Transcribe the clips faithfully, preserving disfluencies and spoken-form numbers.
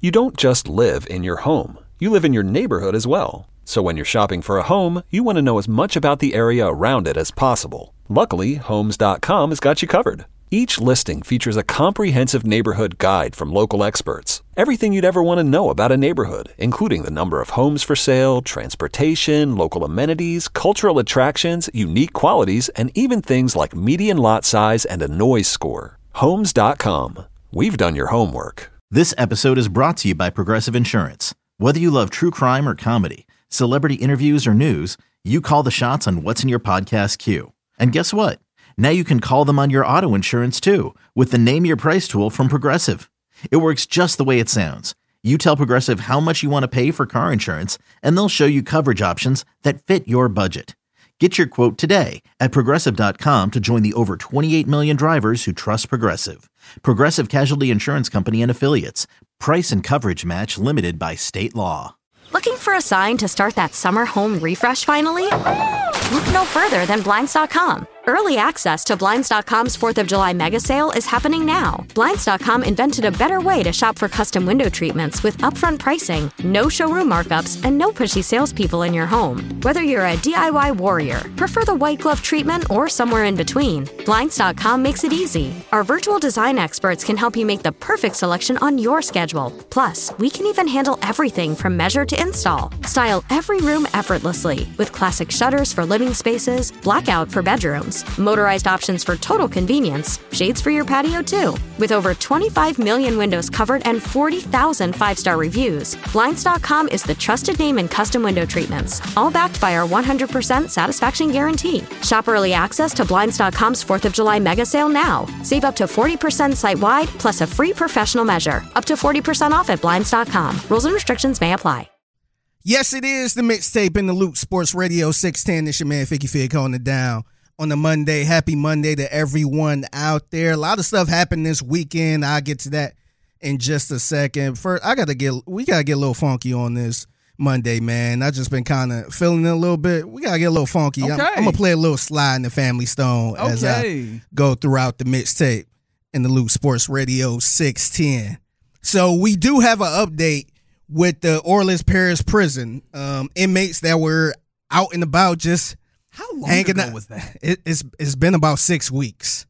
You don't just live in your home. You live in your neighborhood as well. So when you're shopping for a home, you want to know as much about the area around it as possible. Luckily, Homes dot com has got you covered. Each listing features a comprehensive neighborhood guide from local experts. Everything you'd ever want to know about a neighborhood, including the number of homes for sale, transportation, local amenities, cultural attractions, unique qualities, and even things like median lot size and a noise score. Homes dot com. We've done your homework. This episode is brought to you by Progressive Insurance. Whether you love true crime or comedy, celebrity interviews or news, you call the shots on what's in your podcast queue. And guess what? Now you can call them on your auto insurance too with the Name Your Price tool from Progressive. It works just the way it sounds. You tell Progressive how much you want to pay for car insurance, and they'll show you coverage options that fit your budget. Get your quote today at Progressive dot com to join the over twenty-eight million drivers who trust Progressive. Progressive Casualty Insurance Company and Affiliates. Price and coverage match limited by state law. Looking for a sign to start that summer home refresh finally? Look no further than Blinds dot com. Early access to Blinds dot com's fourth of July mega sale is happening now. Blinds dot com invented a better way to shop for custom window treatments with upfront pricing, no showroom markups, and no pushy salespeople in your home. Whether you're a D I Y warrior, prefer the white glove treatment, or somewhere in between, Blinds dot com makes it easy. Our virtual design experts can help you make the perfect selection on your schedule. Plus, we can even handle everything from measure to install. Style every room effortlessly with classic shutters for living spaces, blackout for bedrooms, motorized options for total convenience, shades for your patio too. With over twenty-five million windows covered and forty thousand five-star reviews, Blinds dot com is the trusted name in custom window treatments, all backed by our one hundred percent satisfaction guarantee. Shop early access to Blinds dot com's fourth of July mega sale now. Save up to forty percent site-wide plus a free professional measure. Up to forty percent off at Blinds dot com. Rules and restrictions may apply. Yes, it is the mixtape in the loop. Sports Radio six ten. It's your man, Ficky Fig, holding it down on the Monday. Happy Monday to everyone out there. A lot of stuff happened this weekend. I'll get to that in just a second. First, I got to get, we got to get a little funky on this Monday, man. I just been kind of feeling it a little bit. We got to get a little funky. Okay. I'm, I'm going to play a little Slide in the Family Stone as okay. I go throughout the mixtape in the loop. Sports Radio six ten. So we do have an update with the Orleans Parish Prison um, inmates that were out and about just how long hanging ago out. was that? It, it's it's been about six weeks.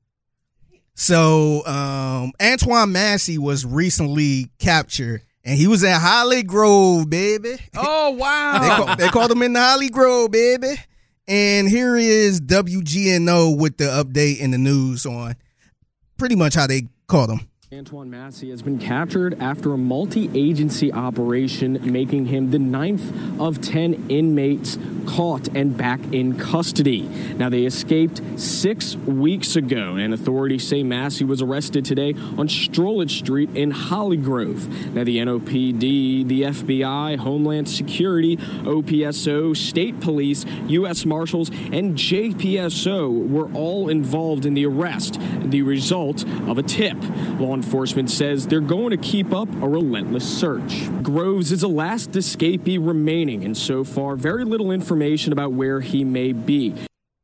So um, Antoine Massey was recently captured, and he was at Holly Grove, baby. Oh wow! they, call, they called him in the Holly Grove, baby. And here is W G N O with the update in the news on pretty much how they called him. Antoine Massey has been captured after a multi-agency operation, making him the ninth of ten inmates caught and back in custody. Now, they escaped six weeks ago, and authorities say Massey was arrested today on Strollett Street in Holly Grove. Now, the N O P D, the F B I, Homeland Security, O P S O, State Police, U S Marshals, and J P S O were all involved in the arrest, the result of a tip. Law enforcement says they're going to keep up a relentless search. Groves is the last escapee remaining, and so far, very little information about where he may be.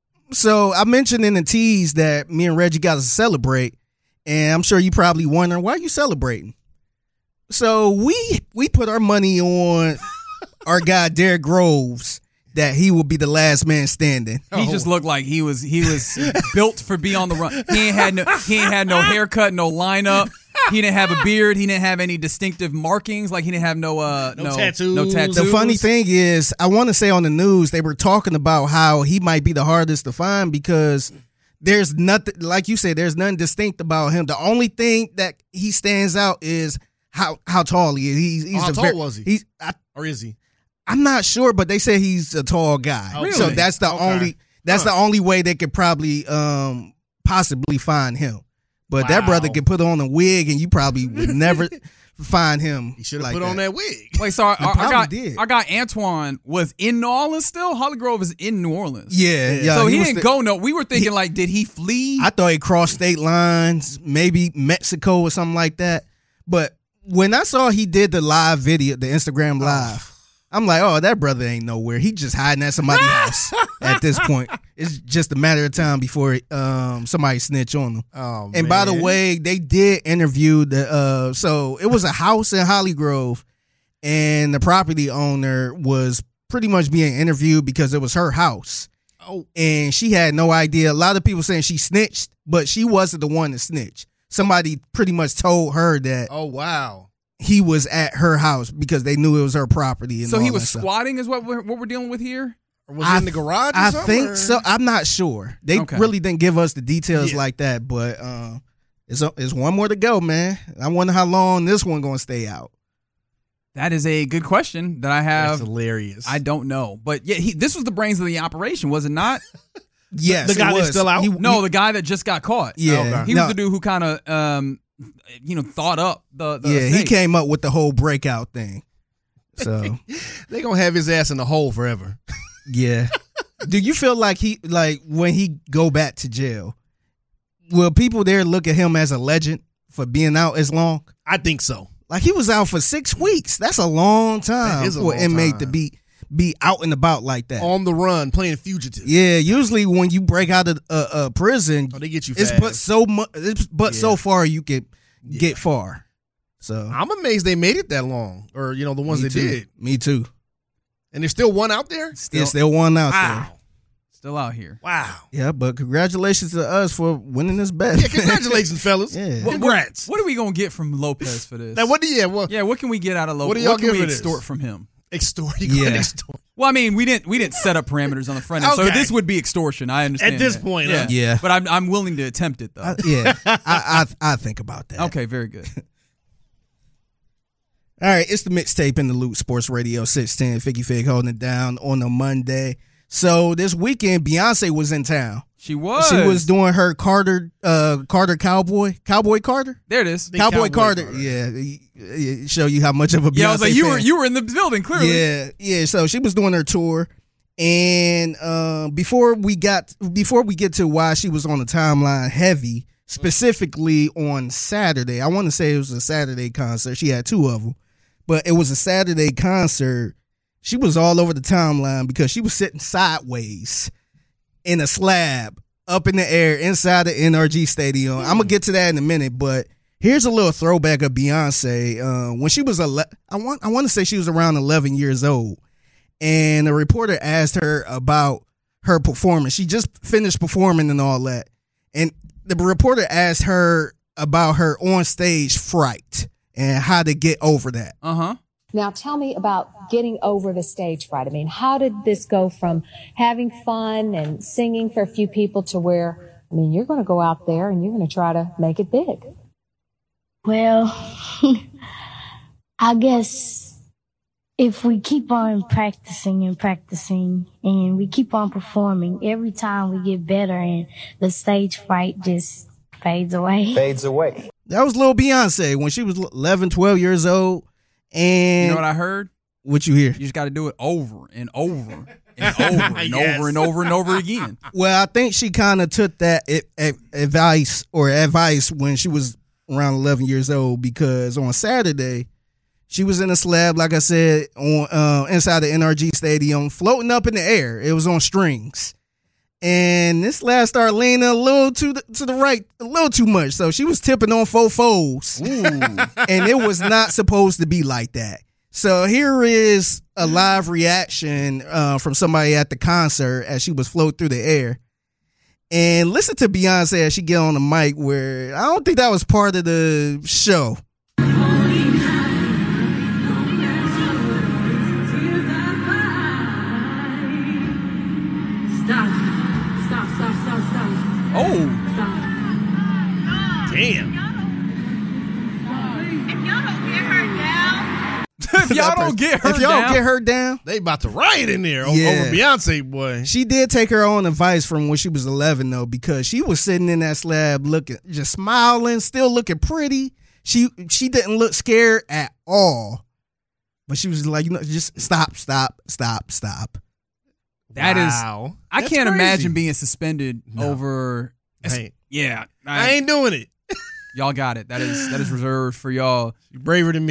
So I mentioned in the tease that me and Reggie got to celebrate, and I'm sure you probably wondering, why are you celebrating? So we we put our money on our guy Derrick Groves, that he would be the last man standing. He oh. just looked like he was he was built for be on the run. He ain't had no he ain't had no haircut, no lineup. He didn't have a beard. He didn't have any distinctive markings. Like he didn't have no uh no, no tattoos. No tattoos. The funny thing is, I want to say on the news they were talking about how he might be the hardest to find because there's nothing, like you said, there's nothing distinct about him. The only thing that he stands out is how how tall he is. He's, he's oh, how a tall very, was he? He's I, or is he? I'm not sure, but they say he's a tall guy. Really? So that's the Okay. only that's huh. the only way they could probably um possibly find him. But wow. that brother could put on a wig and you probably would never find him. He should have like put that. on that wig. Wait, so our, our, our, guy, did. our guy Antoine was in New Orleans still? Holly Grove is in New Orleans. Yeah, yeah. So he, was didn't the- go no. We were thinking like, did he flee? I thought he crossed state lines, maybe Mexico or something like that. But when I saw he did the live video, the Instagram live, I'm like, oh, that brother ain't nowhere. He just hiding at somebody's house. at this point. It's just a matter of time before um, somebody snitch on them. Oh, and man. by the way, they did interview the. Uh, so it was a house in Holly Grove, and the property owner was pretty much being interviewed because it was her house. Oh, and she had no idea. A lot of people saying she snitched, but she wasn't the one to snitch. Somebody pretty much told her that. Oh, wow. He was at her house because they knew it was her property. And so all he was that stuff. squatting is what we're, what we're dealing with here? Or was he in the garage or I something? think or? so. I'm not sure. They Okay. really didn't give us the details Yeah. like that, but uh, it's, it's one more to go, man. I wonder how long this one going to stay out. That is a good question that I have. That's hilarious. I don't know. But yeah, he, this was the brains of the operation, was it not? Yes, The guy it that's was. still out? He- No, he- the guy that just got caught. yeah. Okay. He no, was the dude who kind of, um, you know, thought up the, the yeah, he estate. came up with the whole breakout thing. So, They gonna have his ass in the hole forever. yeah. Do you feel like he, like when he go back to jail, will people there look at him as a legend for being out as long? I think so. Like he was out for six weeks. That's a long time That is a for an long inmate time. to be be out and about like that. On the run, playing fugitive. Yeah, usually when you break out of uh, uh, prison, Oh, they get you it's fast. but so much. It's but so Yeah. far you can get far. So I'm amazed they made it that long, or you know the ones me that too. did. Me too. And there's still one out there. Still, still one out Wow, Still out here. wow. there. Yeah, but congratulations to us for winning this bet. Yeah, congratulations, fellas. Yeah. What- Congrats. What are we going to get from Lopez for this? Now, what do you? Well, yeah, what can we get out of Lopez? What do y'all can give we for this? extort from him? extort. You Yeah. yeah. extort. Well, I mean, we didn't we didn't set up parameters on the front end, so Okay. this would be extortion. I understand At this that. point, yeah, huh? Yeah. But I'm I'm willing to attempt it though. I, yeah, I, I I think about that. Okay, very good. All right, it's the mixtape in the Loop Sports Radio six ten. Figgy Fig holding it down on a Monday. So this weekend, Beyonce was in town. She was. She was doing her Carter, uh, Carter Cowboy, Cowboy Carter, There it is. Big Cowboy, Cowboy Carter. Carter. Yeah, y- y- show you how much of a Beyonce Yeah, I was like, you fan. were you were in the building clearly. Yeah, yeah. So she was doing her tour, and uh, before we got before we get to why she was on the timeline heavy, specifically on Saturday. I want to say it was a Saturday concert. She had two of them, but it was a Saturday concert. She was all over the timeline because she was sitting sideways in a slab up in the air inside the N R G Stadium. I'm gonna get to that in a minute, but here's a little throwback of Beyonce. Uh, when she was ele- I want I want to say she was around eleven years old, and a reporter asked her about her performance. She just finished performing and all that, and the reporter asked her about her on stage fright and how to get over that. Uh huh. Now tell me about getting over the stage fright. I mean, how did this go from having fun and singing for a few people to where, I mean, you're going to go out there and you're going to try to make it big? Well, I guess if we keep on practicing and practicing and we keep on performing, every time we get better and the stage fright just fades away. Fades away. That was little Beyonce when she was eleven, twelve years old. And You know what I heard? what you hear? You just got to do it over and over and over and Yes. over and over and over again. Well, I think she kind of took that a- a- advice or advice when she was around eleven years old, because on Saturday she was in a slab, like I said, on uh, inside the N R G Stadium, floating up in the air. It was on strings, and this slab started leaning a little to the, to the right, a little too much. So she was tipping on four foes, and it was not supposed to be like that. So here is a live reaction uh, from somebody at the concert as she was floating through the air. And listen to Beyonce as she get on the mic, where I don't think that was part of the show. Oh, Damn. if y'all don't get her if y'all down, don't get her down, They about to riot in there o- Yeah. over Beyonce, boy. she did take her own advice from when she was eleven, though, because she was sitting in that slab looking, just smiling, still looking pretty. She she didn't look scared at all, but she was like, you know, just stop, stop, stop, stop. that is. Wow. I That's can't crazy. imagine being suspended No. over. I ain't, Yeah, I ain't doing it. y'all got it. That is that is reserved for y'all. You're braver than me.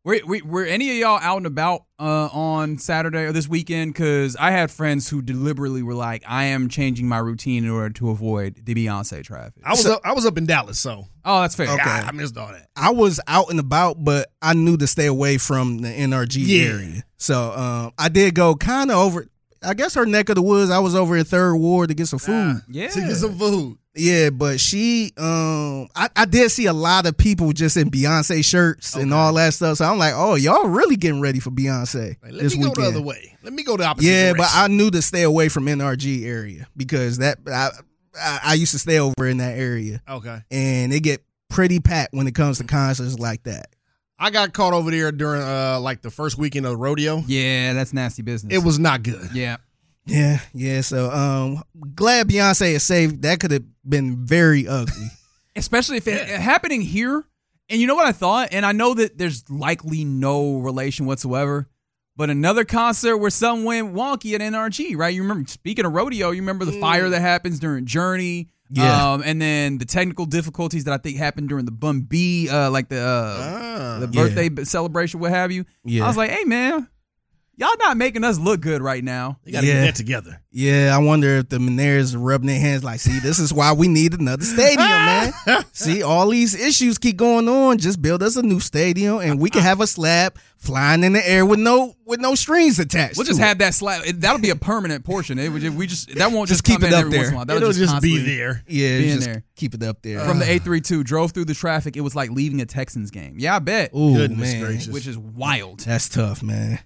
Were, were, were any of y'all out and about uh, on Saturday or this weekend? Because I had friends who deliberately were like, I am changing my routine in order to avoid the Beyonce traffic. I was So- up, I was up in Dallas, so Oh, that's fair. Okay. God, I missed all that. I was out and about, but I knew to stay away from the N R G Yeah. area. So um, I did go kind of over, I guess her neck of the woods. I was over in Third Ward to get some food. Yeah. To get some food. Yeah, but she, um, I, I did see a lot of people just in Beyonce shirts and all that stuff. So I'm like, oh, y'all really getting ready for Beyonce Like, let this me go weekend. the other way. Let me go the opposite Yeah, direction. but I knew to stay away from N R G area because that I, I, I used to stay over in that area, Okay. and it get pretty packed when it comes to concerts like that. I got caught over there during uh like the first weekend of the rodeo. Yeah, that's nasty business. It was not good. Yeah. Yeah, yeah. So um, glad Beyonce is safe. That could have been very ugly. Especially if it happening here. And you know what I thought? And I know that there's likely no relation whatsoever. But another concert where something went wonky at N R G, right? You remember, speaking of rodeo, you remember the fire that happens during Journey. Yeah. Um, and then the technical difficulties that I think happened during the Bun B, uh, like the uh, Ah. the Yeah. birthday b- celebration, what have you. Yeah. I was like, hey, man, y'all not making us look good right now. You got to Yeah. get that together. Yeah, I wonder if the Menaires are rubbing their hands like, see, this is why we need another stadium, man. See, all these issues keep going on. Just build us a new stadium, and we can have a slab flying in the air with no with no strings attached. We'll to just it. have that slab. It, that'll be a permanent portion. It would just, we just that won't just, Just keep come it in up every there. once in a while. That'll It'll just be constantly- there. yeah, being just there. keep it up there. From the eight three two, drove through the traffic. It was like leaving a Texans game. Yeah, I bet. Ooh, Goodness man, gracious. Which is wild. that's tough, man.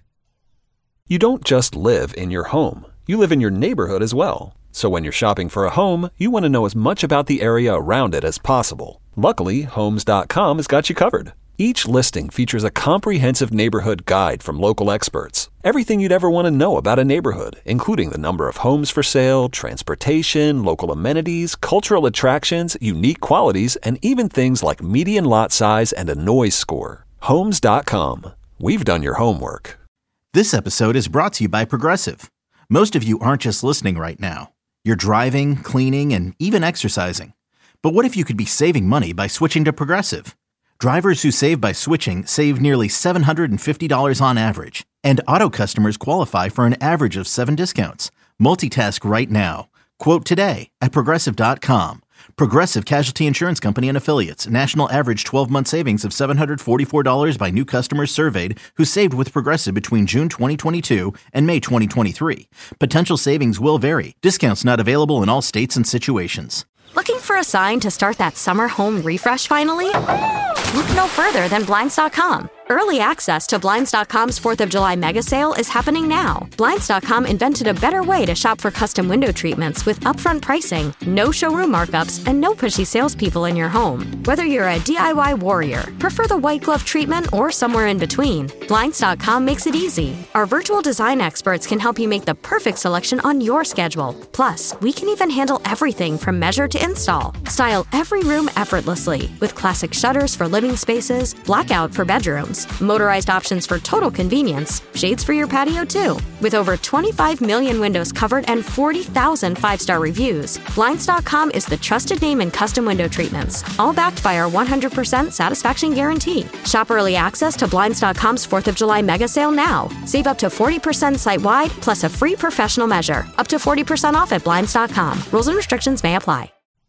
You don't just live in your home, you live in your neighborhood as well. So when you're shopping for a home, you want to know as much about the area around it as possible. Luckily, Homes dot com has got you covered. Each listing features a comprehensive neighborhood guide from local experts. Everything you'd ever want to know about a neighborhood, including the number of homes for sale, transportation, local amenities, cultural attractions, unique qualities, and even things like median lot size and a noise score. Homes dot com. We've done your homework. This episode is brought to you by Progressive. Most of you aren't just listening right now. You're driving, cleaning, and even exercising. But what if you could be saving money by switching to Progressive? Drivers who save by switching save nearly seven hundred fifty dollars on average. And auto customers qualify for an average of seven discounts. Multitask right now. Quote today at Progressive dot com. Progressive Casualty Insurance Company and Affiliates. National average twelve-month savings of seven hundred forty-four dollars by new customers surveyed who saved with Progressive between June twenty twenty-two and May twenty twenty-three. Potential savings will vary. Discounts not available in all states and situations. Looking for a sign to start that summer home refresh finally? Look no further than Blinds dot com. Early access to Blinds dot com's fourth of July mega sale is happening now. Blinds dot com invented a better way to shop for custom window treatments with upfront pricing, no showroom markups, and no pushy salespeople in your home. Whether you're a D I Y warrior, prefer the white glove treatment, or somewhere in between, Blinds dot com makes it easy. Our virtual design experts can help you make the perfect selection on your schedule. Plus, we can even handle everything from measure to install. Style every room effortlessly with classic shutters for living spaces, blackout for bedrooms, motorized options for total convenience, shades for your patio too. With over twenty-five million windows covered and forty thousand five-star reviews, Blinds dot com is the trusted name in custom window treatments, all backed by our one hundred percent satisfaction guarantee. Shop early access to Blinds dot com's fourth of July mega sale now. Save up to forty percent site-wide plus a free professional measure. Up to forty percent off at Blinds dot com. Rules and restrictions may apply.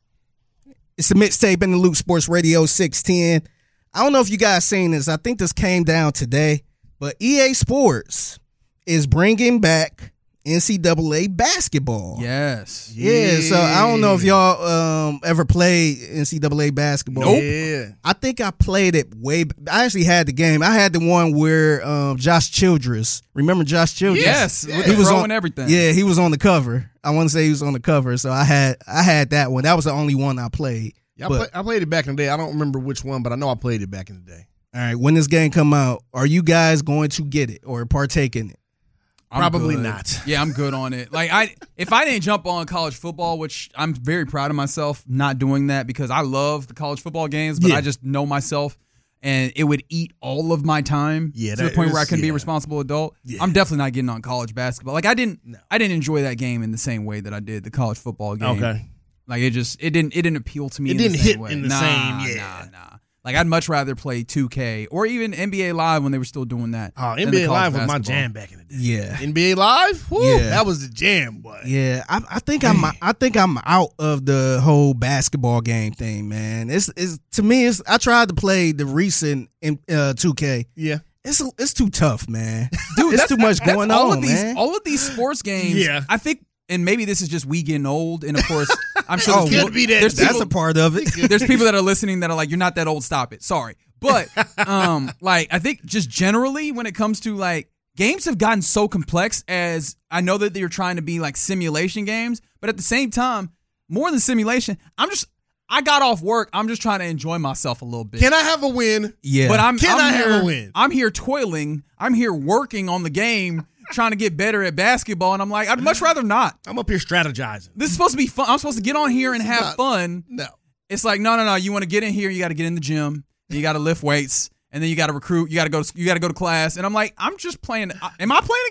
It's the mixtape in the Loop Sports Radio six ten. I don't know if you guys seen this. I think this came down today, but E A Sports is bringing back N C double A basketball. Yes. Yeah, so I don't know if y'all um, ever played N C double A basketball. Nope. Yeah. I think I played it way. I actually had the game. I had the one where um, Josh Childress. Remember Josh Childress? Yes. With He the was throw on and everything. Yeah, he was on the cover. I want to say he was on the cover. So I had I had that one. That was the only one I played. Yeah, I, But- play, I played it back in the day. I don't remember which one, but I know I played it back in the day. All right, when this game come out, are you guys going to get it or partake in it? I'm Probably good. not. Yeah, I'm good on it. Like I, if I didn't jump on college football, which I'm very proud of myself not doing that because I love the college football games, but Yeah. I just know myself, and it would eat all of my time Yeah, to the that point where I is- couldn't be a yeah. responsible adult. Yeah. I'm definitely not getting on college basketball. Like I didn't, No. I didn't enjoy that game in the same way that I did the college football game. Okay. Like it just, it didn't, it didn't appeal to me. It in the didn't same hit way. in the nah, same- yeah. Nah, nah. Like, I'd much rather play two K or even N B A Live when they were still doing that. Oh, N B A Live was my jam back in the day. Yeah. N B A Live? Woo, Yeah. that was the jam, boy. Yeah, I, I think I'm I think I'm out of the whole basketball game thing, man. It's it's to me it's I tried to play the recent uh, two K. Yeah. It's it's too tough, man. Dude, it's that's too much that's going all on, of these, man. All of these sports games, Yeah. I think, and maybe this is just we getting old, and of course, I'm sure Oh, there's, people, could be that. there's That's people, a part of it. there's people that are listening that are like, you're not that old, stop it. Sorry. But, um, like, I think just generally when it comes to, like, games have gotten so complex as I know that they're trying to be, like, simulation games, but at the same time, more than simulation, I'm just, I got off work. I'm just trying to enjoy myself a little bit. Can I have a win? Yeah. But I'm, Can I'm I here, have a win? I'm here toiling. I'm here working on the game, trying to get better at basketball, and I'm like, I'd much rather not. I'm up here strategizing. This is supposed to be fun. I'm supposed to get on here and have not- fun. No. It's like, no, no, no. You want to get in here, you got to get in the gym, and you got to lift weights, and then you got to recruit. You got to go. To, you got to go to class. And I'm like, I'm just playing. Am I playing a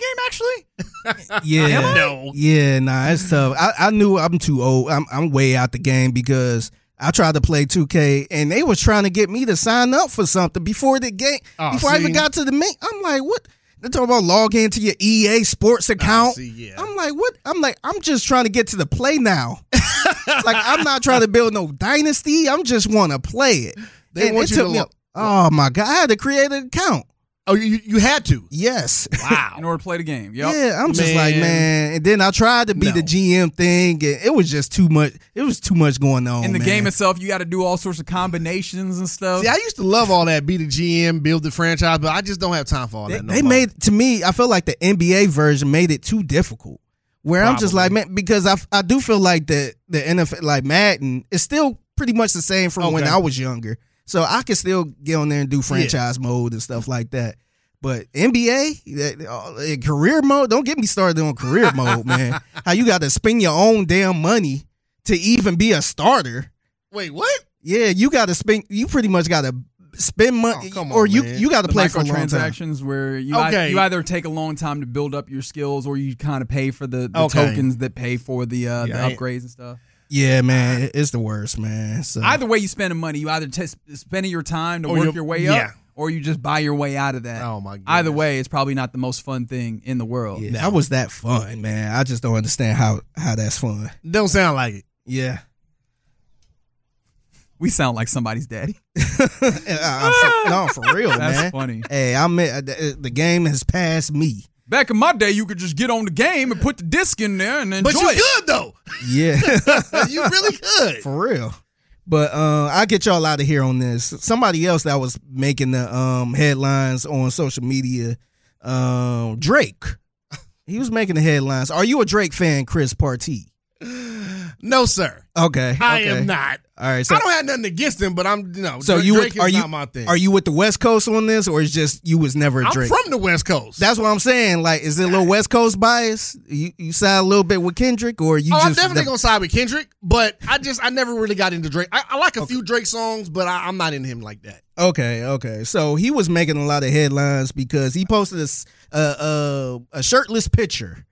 game actually? Yeah, No. yeah, nah, it's tough. I, I knew I'm too old. I'm I'm way out the game because I tried to play two K and they was trying to get me to sign up for something before the game. Oh, before I even see? got to the main, I'm like, what? They're talking about log into your E A Sports account. see, yeah. I'm like, what? I'm like, I'm just trying to get to the play now. Like, I'm not trying to build no dynasty. I'm just want to play it. They And want it you took to me. lo- Oh my god! I had to create an account. Oh, you you had to. Yes. Wow. In order to play the game. Yep. Yeah, I'm just like, Man. man. And then I tried to be No. the G M thing, and it was just too much. It was too much going on. In the man. game itself, you got to do all sorts of combinations and stuff. See, I used to love all that. Be the G M, build the franchise, but I just don't have time for all they, that. No they more. made to me. I feel like the N B A version made it too difficult. Where I'm just like, Probably. man, because I I do feel like the the N F L, like Madden, is still pretty much the same from when Okay. I was younger. So I can still get on there and do franchise mode and stuff like that. But N B A, that- uh, career mode, don't get me started on career mode, man. How you got to spend your own damn money to even be a starter. Wait, what? Yeah, you got to spend. You pretty much got to spend money, Oh, come or on, you man. you got to The play for a long time. microtransactions where you, Okay. ei- you either take a long time to build up your skills or you kind of pay for the, the Okay. tokens that pay for the, uh, Yeah, I the ain't- upgrades and stuff. Yeah, man, it's the worst, man. So Either way you spending money, you either t- spending your time to Or work you're- your way yeah. up or you just buy your way out of that. Oh, my Either goodness. way, it's probably not the most fun thing in the world. yeah, how was that fun, man? I just don't understand how how that's fun. Don't sound like it. Yeah, We sound like somebody's daddy. I- I'm for, no, for real, That's man. funny. Hey, I'm the, the game has passed me. Back in my day, you could just get on the game and put the disc in there and enjoy But you it. good though. Yeah, You really good. for real. But uh, I'll get y'all out of here on this. Somebody else that was making the um, headlines on social media, um, Drake. He was making the headlines. Are you a Drake fan, Chris Partee? No, sir. Okay, I okay. am not. All right, so I don't have nothing against him, but I'm you know. so Drake you Drake are is you not my thing. are you with the West Coast on this, or is just you was never a I'm Drake? from the West Coast. That's what I'm saying. Like, is it a little West Coast bias? You you side a little bit with Kendrick, or you oh, just I'm definitely never- gonna side with Kendrick, but I just I never really got into Drake. I, I like a few Drake songs, but I, I'm not into him like that. Okay, okay. So he was making a lot of headlines because he posted a s- a, a, a shirtless picture,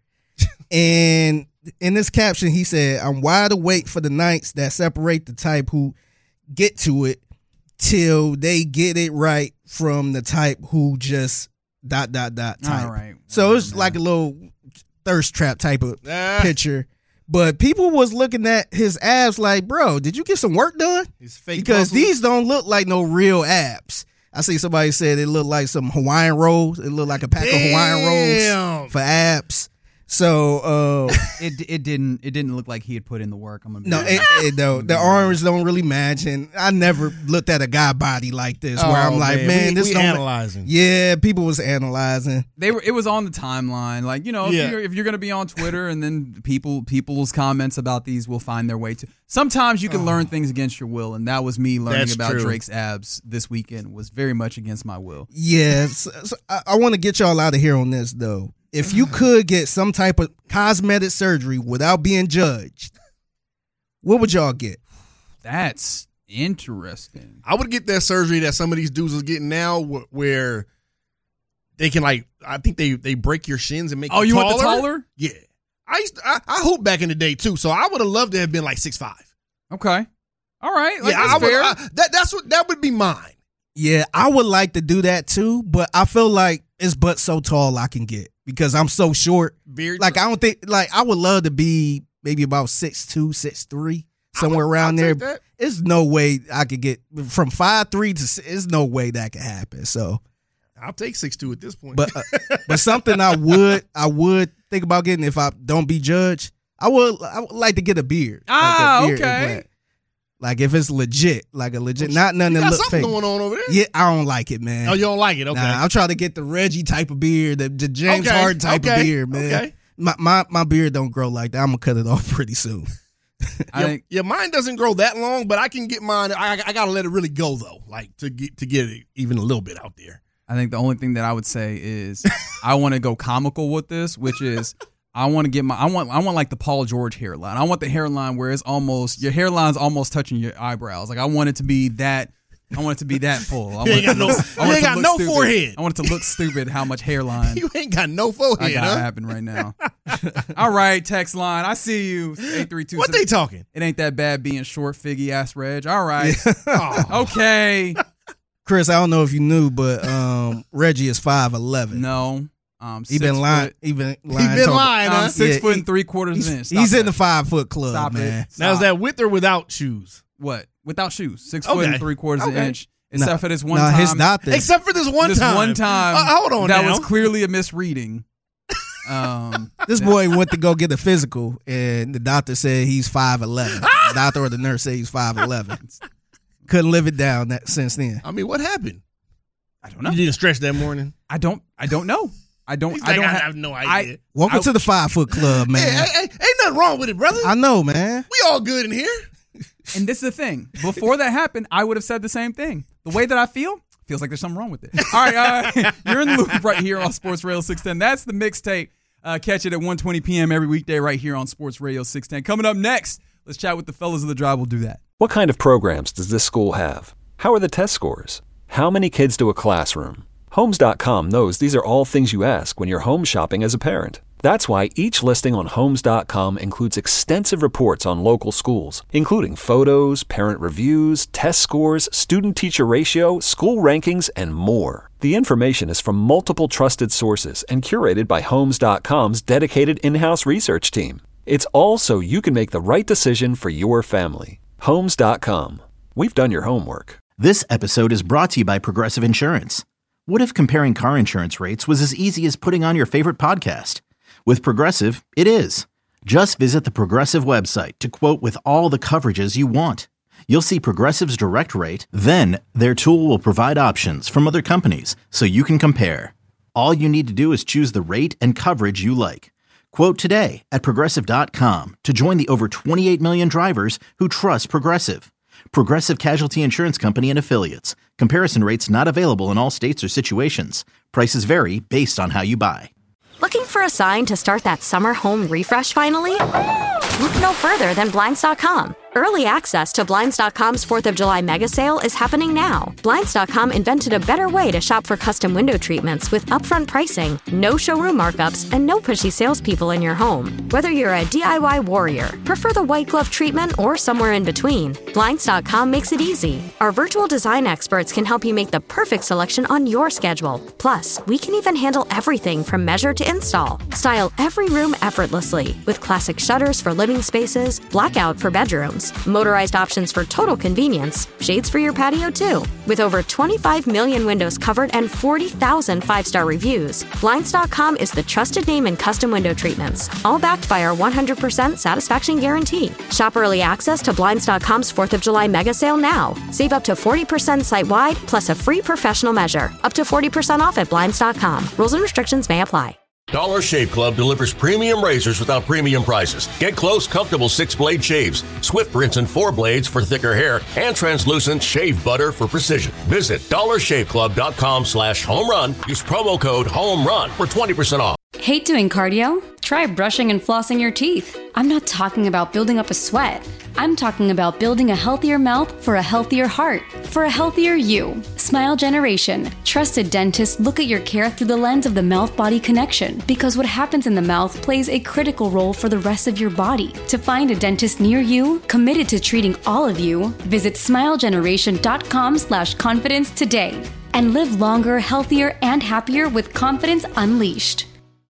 and in this caption he said, "I'm wide awake for the nights that separate the type who get to it till they get it right from the type who just dot dot dot type." All right. So it's like a little thirst trap type of Ah. picture. But people was looking at his abs like, bro, did you get some work done? His fake Because muscles. these don't look like no real abs. I see somebody said it looked like some Hawaiian rolls. It looked like a pack of Hawaiian Damn. rolls for abs. So uh, It it didn't it didn't look like he had put in the work. I'm gonna be no, honest. it, it don't. The arms don't really match, and I never looked at a guy body like this where I'm Oh, like, man, we, this we don't. analyzing. Yeah, people was analyzing. They were. It was on the timeline. Like you know, if Yeah. you're, if you're going to be on Twitter, and then people people's comments about these will find their way to. Sometimes you can learn things against your will, and that was me learning That's about true. Drake's abs this weekend. Was very much against my will. Yeah, so, so I, I want to get y'all out of here on this though. If you could get some type of cosmetic surgery without being judged, what would y'all get? That's interesting. I would get that surgery that some of these dudes are getting now, wh- where they can like, I think they they break your shins and make. Oh, you you taller. want the taller? Yeah, I used to, I, I hooped back in the day too, so I would have loved to have been like six five. Okay. All right. Like, yeah, that's I would, fair. I, that that's what that would be mine. Yeah, I would like to do that too, but I feel like it's but so tall I can get because I'm so short. Beard. Like I don't think like I would love to be maybe about six two, six three, somewhere would, around I'll there. take that. There's no way I could get from five three to. There's no way that could happen. So I'll take six two at this point. But uh, but something I would I would think about getting if I don't be judged. I would I would like to get a beard. Ah, like a beard okay. implant. Like if it's legit, like a legit, not nothing you that got look something fake. going on over there. Yeah, I don't like it, man. Oh, you don't like it? Okay. Nah, I'm trying to get the Reggie type of beard, the, the James Okay, Harden type okay, of beard, man. okay. My, my my beard don't grow like that. I'm gonna cut it off pretty soon. I yeah, think yeah, mine doesn't grow that long, but I can get mine. I, I gotta let it really go though, like to get to get it even a little bit out there. I think the only thing that I would say is I want to go comical with this, which is I want to get my I want I want like the Paul George hairline. I want the hairline where it's almost your hairline's almost touching your eyebrows. Like I want it to be that. I want it to be that full. I You ain't got want it to no, look- I you want it ain't to got look no stupid. forehead. I want it to look stupid how much hairline You ain't got no I forehead, got huh? happen right now. All right, text line. I see you. eight three two. What they talking? It ain't that bad being short, figgy ass Reg. All right. Oh. Okay. Chris, I don't know if you knew, but um, Reggie is five eleven. No. Um, he been six lying. foot- He been lying. been talking- lying, I'm huh? six Yeah, foot he- and three quarters He's, inch. Stop he's in that. the five foot club, Stop man. it. Now is Stop. that with or without shoes? What? Without shoes. Six foot Okay. and three quarters of an Okay. inch. Except Nah, for this one nah, time. his doctor. Except for this one this time. one time. Uh, hold on That now. was clearly a misreading. Um, This boy went to go get a physical, and the doctor said he's five eleven. The doctor or the nurse said he's five eleven. Couldn't live it down that since then. I mean, what happened? I don't know. You didn't stretch that morning? I don't. I don't know. I don't. He's I like, don't I ha- have no idea. Welcome I- to the five foot club, man. Hey, hey, hey, ain't nothing wrong with it, brother. I know, man. We all good in here. And this is the thing. Before that happened, I would have said the same thing. The way that I feel, feels like there's something wrong with it. All right, uh, you're in the loop right here on Sports Radio six ten. That's the mixtape. Uh, catch it at one twenty p.m. every weekday right here on Sports Radio six ten. Coming up next, let's chat with the fellas of the drive. We'll do that. What kind of programs does this school have? How are the test scores? How many kids do a classroom? Homes dot com knows these are all things you ask when you're home shopping as a parent. That's why each listing on Homes dot com includes extensive reports on local schools, including photos, parent reviews, test scores, student-teacher ratio, school rankings, and more. The information is from multiple trusted sources and curated by Homes dot com's dedicated in-house research team. It's all so you can make the right decision for your family. Homes dot com. We've done your homework. This episode is brought to you by Progressive Insurance. What if comparing car insurance rates was as easy as putting on your favorite podcast? With Progressive, it is. Just visit the Progressive website to quote with all the coverages you want. You'll see Progressive's direct rate, then their tool will provide options from other companies so you can compare. All you need to do is choose the rate and coverage you like. Quote today at Progressive dot com to join the over twenty-eight million drivers who trust Progressive. Progressive Casualty Insurance Company and Affiliates. Comparison rates not available in all states or situations. Prices vary based on how you buy. Looking for a sign to start that summer home refresh finally? Look no further than Blinds dot com. Early access to Blinds dot com's fourth of July mega sale is happening now. Blinds dot com invented a better way to shop for custom window treatments with upfront pricing, no showroom markups, and no pushy salespeople in your home. Whether you're a D I Y warrior, prefer the white glove treatment, or somewhere in between, Blinds dot com makes it easy. Our virtual design experts can help you make the perfect selection on your schedule. Plus, we can even handle everything from measure to install. Style every room effortlessly with classic shutters for living spaces, blackout for bedrooms, motorized options for total convenience, shades for your patio too. With over twenty-five million windows covered and forty thousand five-star reviews, Blinds dot com is the trusted name in custom window treatments, all backed by our one hundred percent satisfaction guarantee. Shop early access to Blinds dot com's fourth of July mega sale now. Save up to forty percent site-wide plus a free professional measure. Up to forty percent off at Blinds dot com. Rules and restrictions may apply. Dollar Shave Club delivers premium razors without premium prices. Get close, comfortable six-blade shaves, swift rinse and four blades for thicker hair, and translucent shave butter for precision. Visit dollar shave club dot com slash home run. Use promo code HOMERUN for twenty percent off. Hate doing cardio? Try brushing and flossing your teeth. I'm not talking about building up a sweat. I'm talking about building a healthier mouth for a healthier heart, for a healthier you. Smile Generation. Trusted dentists look at your care through the lens of the mouth-body connection, because what happens in the mouth plays a critical role for the rest of your body. To find a dentist near you, committed to treating all of you, visit smilegeneration.com slash confidence today. And live longer, healthier, and happier with confidence unleashed.